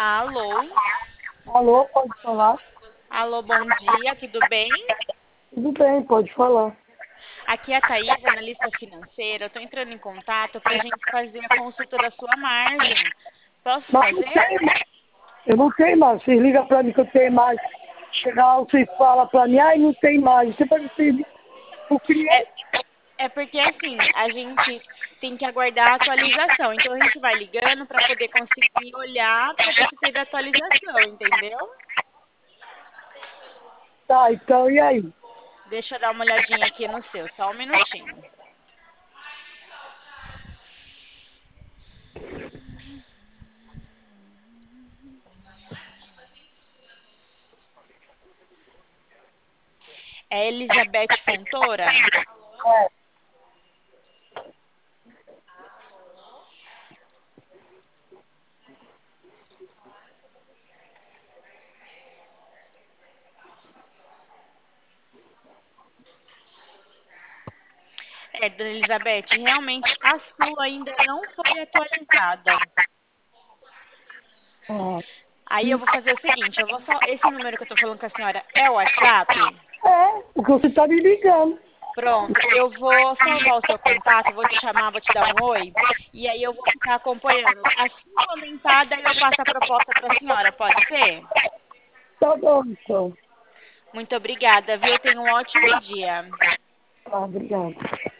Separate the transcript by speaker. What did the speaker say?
Speaker 1: Alô?
Speaker 2: Alô, pode falar?
Speaker 1: Alô, bom dia, tudo bem?
Speaker 2: Tudo bem, pode falar.
Speaker 1: Aqui é a Thaís, analista financeira. Eu estou entrando em contato para a gente fazer a consulta da sua margem. Posso
Speaker 2: Mas não
Speaker 1: fazer?
Speaker 2: tem, eu não tenho mais. Vocês ligam pra mim que eu tenho mais. Chega lá, vocês falam pra mim, ai, não tem mais. Você pode pedir o
Speaker 1: É,
Speaker 2: cliente.
Speaker 1: é porque assim, a gente tem que aguardar a atualização. Então a gente vai ligando para poder conseguir olhar para ver se teve atualização, entendeu?
Speaker 2: Tá, então, e aí?
Speaker 1: Deixa eu dar uma olhadinha aqui no seu, só um minutinho. É Elizabeth Fontoura?
Speaker 2: É,
Speaker 1: É, dona Elizabeth, realmente a sua ainda não foi atualizada.
Speaker 2: ah,
Speaker 1: Aí eu vou fazer o seguinte, eu vou só. Esse número que eu tô falando com a senhora é o WhatsApp?
Speaker 2: porque você tá me ligando.
Speaker 1: Pronto, eu vou salvar o seu contato, vou te chamar, vou te dar um oi, e aí eu vou ficar acompanhando. Assim que aumentar, daí eu passo a proposta para a senhora, pode ser?
Speaker 2: Tá bom, então.
Speaker 1: Muito obrigada, viu? Tenha um ótimo dia.
Speaker 2: Tá, obrigado.